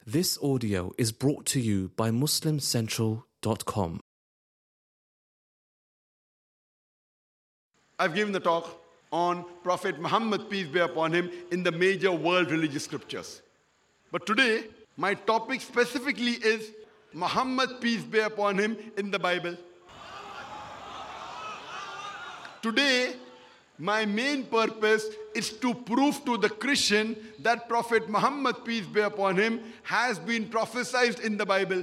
This audio is brought to you by MuslimCentral.com. I've given the talk on Prophet Muhammad, peace be upon him, in the major world religious scriptures. But today, my topic specifically is Muhammad, peace be upon him, in the Bible. Today, my main purpose is to prove to the Christian that Prophet Muhammad, peace be upon him, has been prophesied in the Bible.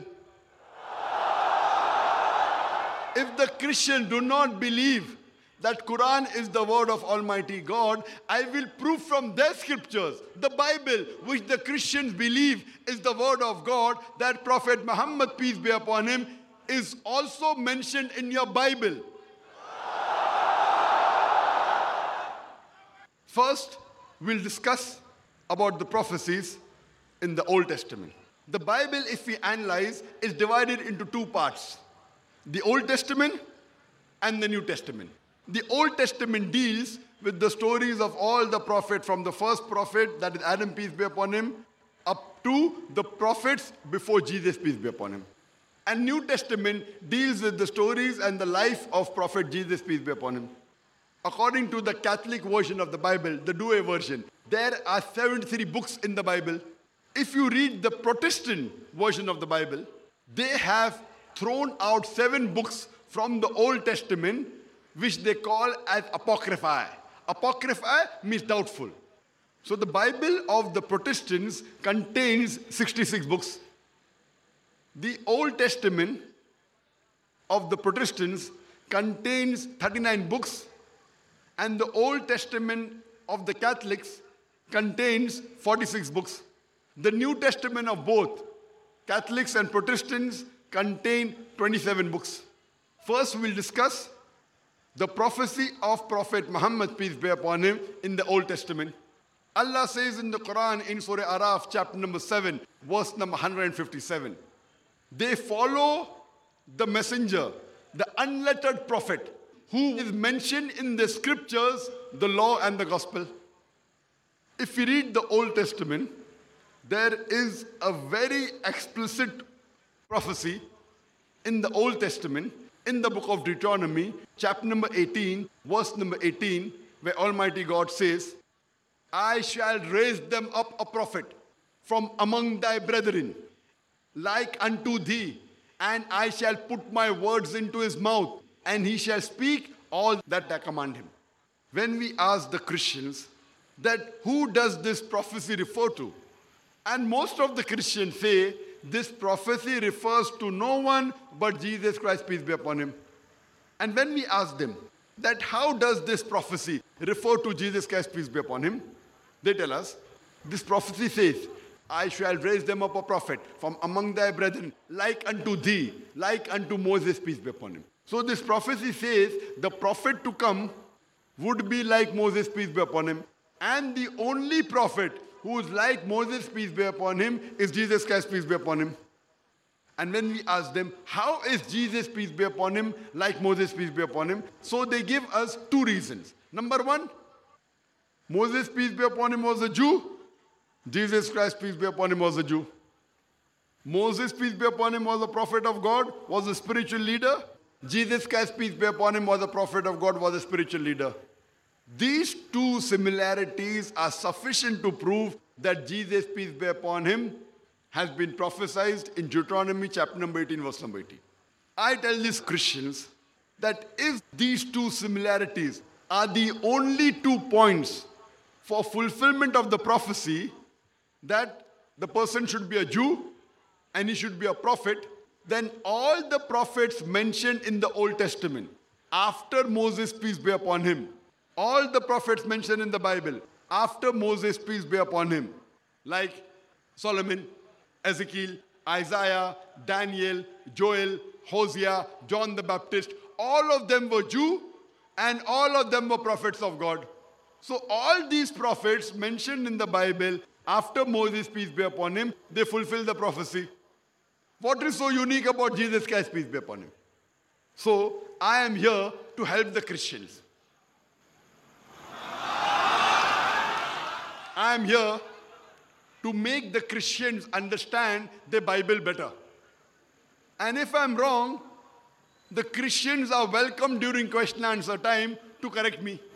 If the Christian do not believe that Quran is the word of Almighty God, I will prove from their scriptures, the Bible, which the Christians believe is the word of God, that Prophet Muhammad, peace be upon him, is also mentioned in your Bible. First, we'll discuss about the prophecies in the Old Testament. The Bible, if we analyze, is divided into two parts: the Old Testament and the New Testament. The Old Testament deals with the stories of all the prophets, from the first prophet, that is Adam, peace be upon him, up to the prophets before Jesus, peace be upon him. And New Testament deals with the stories and the life of Prophet Jesus, peace be upon him. According to the Catholic version of the Bible, the Douay version, there are 73 books in the Bible. If you read the Protestant version of the Bible, they have thrown out 7 books from the Old Testament, which they call as Apocrypha. Apocrypha means doubtful. So the Bible of the Protestants contains 66 books. The Old Testament of the Protestants contains 39 books. And the Old Testament of the Catholics contains 46 books. The New Testament of both Catholics and Protestants contain 27 books. First, we'll discuss the prophecy of Prophet Muhammad, peace be upon him, in the Old Testament. Allah says in the Quran, in Surah Araf, chapter number 7, verse number 157, they follow the messenger, the unlettered prophet, who is mentioned in the scriptures, the law and the gospel. If we read the Old Testament, there is a very explicit prophecy in the Old Testament, in the book of Deuteronomy, chapter number 18, verse number 18, where Almighty God says, I shall raise them up a prophet from among thy brethren, like unto thee, and I shall put my words into his mouth, and he shall speak all that I command him. When we ask the Christians that who does this prophecy refer to, and most of the Christians say this prophecy refers to no one but Jesus Christ, peace be upon him. And when we ask them that how does this prophecy refer to Jesus Christ, peace be upon him, they tell us this prophecy says, I shall raise them up a prophet from among thy brethren, like unto thee, like unto Moses, peace be upon him. So this prophecy says the prophet to come would be like Moses, peace be upon him. And the only prophet who is like Moses, peace be upon him, is Jesus Christ, peace be upon him. And when we ask them, how is Jesus, peace be upon him, like Moses, peace be upon him? So they give us 2 reasons. Number 1, Moses, peace be upon him, was a Jew. Jesus Christ, peace be upon him, was a Jew. Moses, peace be upon him, was a prophet of God, was a spiritual leader. Jesus Christ, peace be upon him, was a prophet of God, was a spiritual leader. These 2 similarities are sufficient to prove that Jesus, peace be upon him, has been prophesied in Deuteronomy chapter number 18, verse number 18. I tell these Christians that if these 2 similarities are the only 2 points for fulfillment of the prophecy, that the person should be a Jew and he should be a prophet, then all the prophets mentioned in the Old Testament, after Moses, peace be upon him, all the prophets mentioned in the Bible, after Moses, peace be upon him, like Solomon, Ezekiel, Isaiah, Daniel, Joel, Hosea, John the Baptist, all of them were Jew and all of them were prophets of God. So all these prophets mentioned in the Bible, after Moses, peace be upon him, they fulfill the prophecy. What is so unique about Jesus Christ, peace be upon him? So I am here to help the Christians. I am here to make the Christians understand the Bible better. And if I'm wrong, the Christians are welcome during question and answer time to correct me.